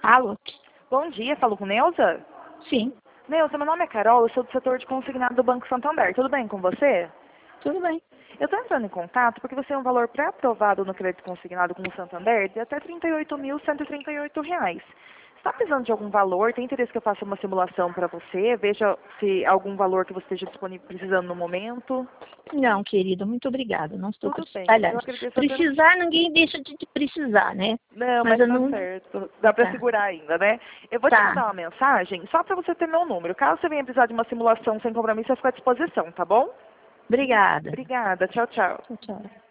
Alô? Bom dia, falo com Neuza? Sim, Neuza, meu nome é Carol, eu sou do setor de consignado do Banco Santander. Tudo bem com você? tudo bem. Eu estou entrando em contato porque você tem um valor pré-aprovado no crédito consignado com o Santander de até R$ 38.138. Está precisando de algum valor? Tem interesse que eu faça uma simulação para você? Veja se há algum valor que você esteja disponível precisando no momento. Não, querida, muito obrigada. Não estou Tudo bem, precisando. eu Aliás, agradeço apenas... precisar, ninguém deixa de precisar, né? Não, Mas mas eu tá não. certo. Dá para Tá, segurar ainda, né? Eu vou te tá, mandar uma mensagem só para você ter meu número. Caso você venha precisar de uma simulação sem compromisso, eu fico à disposição, tá bom? obrigada. Obrigada. Tchau, tchau. Tchau, tchau.